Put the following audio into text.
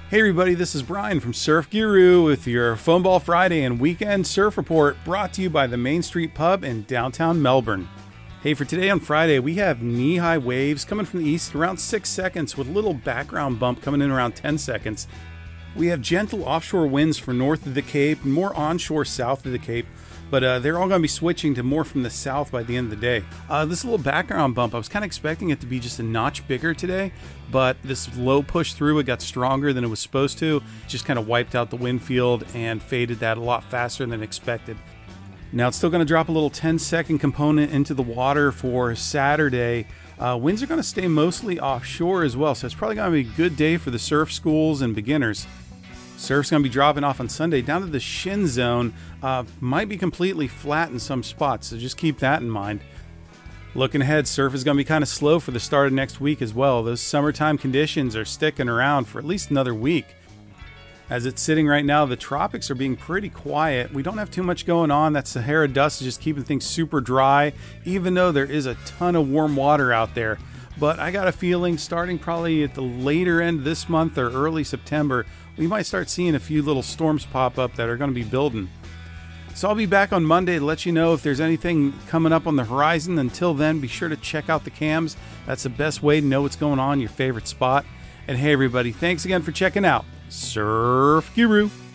Hey everybody, this is Brian from Surf Guru with your Foam Ball Friday and Weekend Surf Report, brought to you by the Main Street Pub in downtown Melbourne. Hey, for today on Friday, we have knee-high waves coming from the east around 6 seconds with a little background bump coming in around 10 seconds. We have gentle offshore winds for north of the Cape and more onshore south of the Cape, but they're all going to be switching to more from the south by the end of the day. This little background bump, I was kind of expecting it to be just a notch bigger today, but this low push through, it got stronger than it was supposed to. Just kind of wiped out the wind field and faded that a lot faster than expected. Now it's still going to drop a little 10-second component into the water for Saturday. Winds are going to stay mostly offshore as well, so it's probably going to be a good day for the surf schools and beginners. Surf's going to be dropping off on Sunday down to the shin zone. Might be completely flat in some spots, so just keep that in mind. Looking ahead, surf is going to be kind of slow for the start of next week as well. Those summertime conditions are sticking around for at least another week. As it's sitting right now, the tropics are being pretty quiet. We don't have too much going on. That Sahara dust is just keeping things super dry, even though there is a ton of warm water out there. But I got a feeling starting probably at the later end of this month or early September, we might start seeing a few little storms pop up that are going to be building. So I'll be back on Monday to let you know if there's anything coming up on the horizon. Until then, be sure to check out the cams. That's the best way to know what's going on in your favorite spot. And hey everybody, thanks again for checking out Surf Guru.